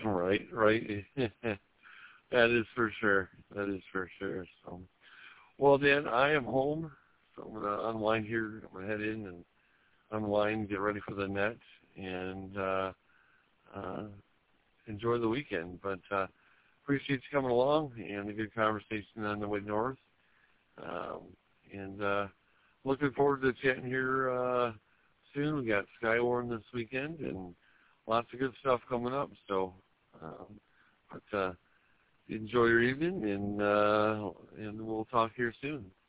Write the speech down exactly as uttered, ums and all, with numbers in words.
Right, right. That is for sure. That is for sure. So, well, Dan, I am home, so I'm gonna unwind here. I'm gonna head in and unwind, get ready for the net, and uh, uh, enjoy the weekend. But uh, appreciate you coming along and a good conversation on the way north. Um, and uh, looking forward to chatting here uh, soon. We got Skywarn this weekend and lots of good stuff coming up. So, um, but uh, enjoy your evening, and uh, and we'll talk here soon.